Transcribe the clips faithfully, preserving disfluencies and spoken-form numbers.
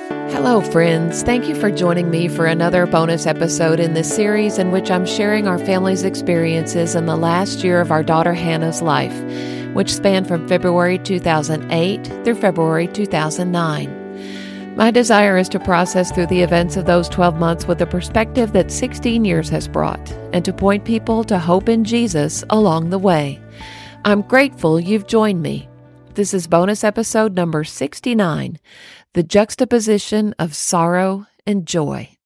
Hello, friends. Thank you for joining me for another bonus episode in this series in which I'm sharing our family's experiences in the last year of our daughter Hannah's life, which spanned from February two thousand eight through February two thousand nine. My desire is to process through the events of those twelve months with the perspective that sixteen years has brought, and to point people to hope in Jesus along the way. I'm grateful you've joined me. This is bonus episode number sixty-nine, The Juxtaposition of Sorrow and Joy.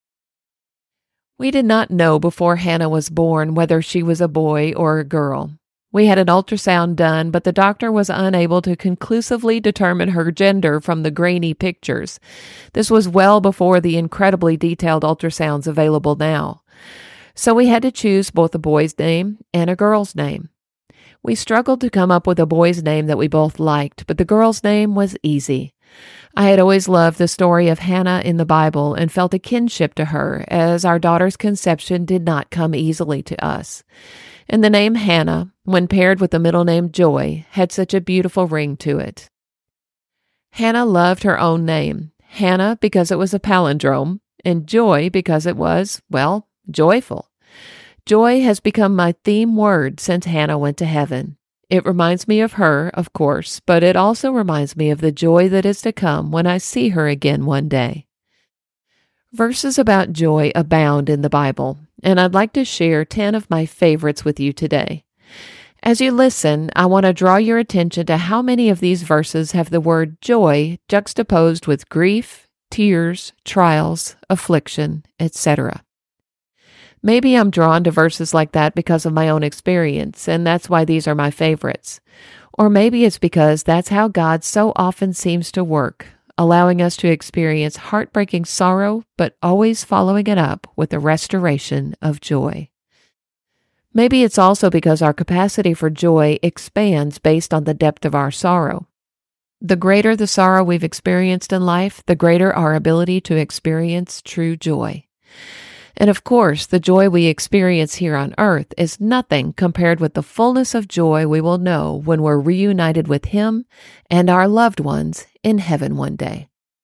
We did not know before Hannah was born whether she was a boy or a girl. We had an ultrasound done, but the doctor was unable to conclusively determine her gender from the grainy pictures. This was well before the incredibly detailed ultrasounds available now. So we had to choose both a boy's name and a girl's name. We struggled to come up with a boy's name that we both liked, but the girl's name was easy. I had always loved the story of Hannah in the Bible and felt a kinship to her, as our daughter's conception did not come easily to us. And the name Hannah, when paired with the middle name Joy, had such a beautiful ring to it. Hannah loved her own name, Hannah because it was a palindrome, and Joy because it was, well, joyful. Joy has become my theme word since Hannah went to heaven. It reminds me of her, of course, but it also reminds me of the joy that is to come when I see her again one day. Verses about joy abound in the Bible, and I'd like to share ten of my favorites with you today. As you listen, I want to draw your attention to how many of these verses have the word joy juxtaposed with grief, tears, trials, affliction, et cetera. Maybe I'm drawn to verses like that because of my own experience, and that's why these are my favorites. Or maybe it's because that's how God so often seems to work, allowing us to experience heartbreaking sorrow, but always following it up with the restoration of joy. Maybe it's also because our capacity for joy expands based on the depth of our sorrow. The greater the sorrow we've experienced in life, the greater our ability to experience true joy. And of course, the joy we experience here on earth is nothing compared with the fullness of joy we will know when we're reunited with Him and our loved ones in heaven one day.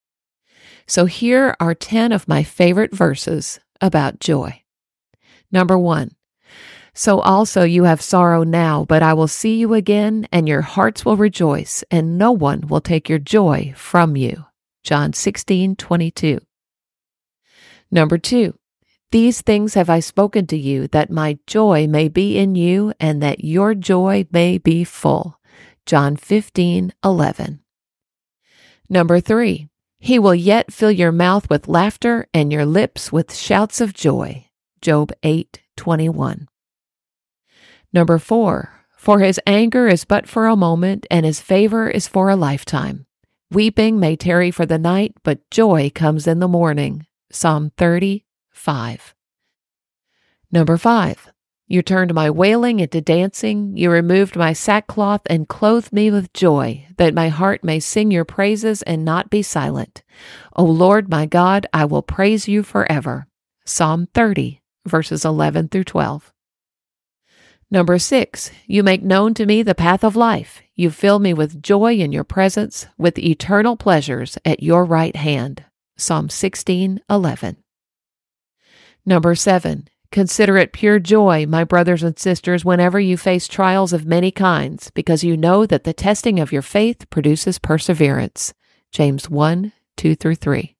So here are ten of my favorite verses about joy. Number one, so also you have sorrow now, but I will see you again, and your hearts will rejoice, and no one will take your joy from you. John sixteen twenty-two. Number two, these things have I spoken to you, that my joy may be in you, and that your joy may be full. John fifteen eleven. Number three, He will yet fill your mouth with laughter, and your lips with shouts of joy. Job eight twenty-one. Number four, for His anger is but for a moment, and His favor is for a lifetime. Weeping may tarry for the night, but joy comes in the morning. Psalm thirty. Five. Number five, you turned my wailing into dancing. You removed my sackcloth and clothed me with joy, that my heart may sing your praises and not be silent. O Lord my God, I will praise you forever. Psalm thirty, verses eleven through twelve. Number six, you make known to me the path of life. You fill me with joy in your presence, with eternal pleasures at your right hand. Psalm sixteen eleven. Number seven, consider it pure joy, my brothers and sisters, whenever you face trials of many kinds, because you know that the testing of your faith produces perseverance. James one, two through three.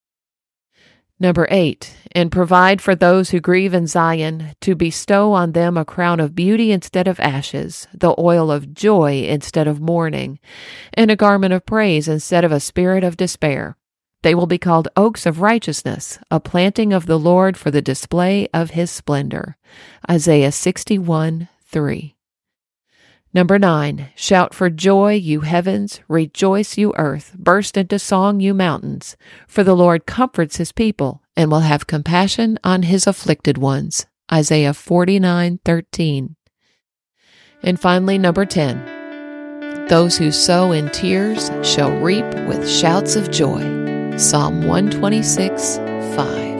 Number eight, and provide for those who grieve in Zion, to bestow on them a crown of beauty instead of ashes, the oil of joy instead of mourning, and a garment of praise instead of a spirit of despair. They will be called oaks of righteousness, a planting of the Lord for the display of His splendor. Isaiah sixty-one three. Number nine, shout for joy, you heavens, rejoice, you earth, burst into song, you mountains, for the Lord comforts His people and will have compassion on His afflicted ones. Isaiah forty-nine thirteen. And finally, number ten, those who sow in tears shall reap with shouts of joy. Psalm one twenty-six five.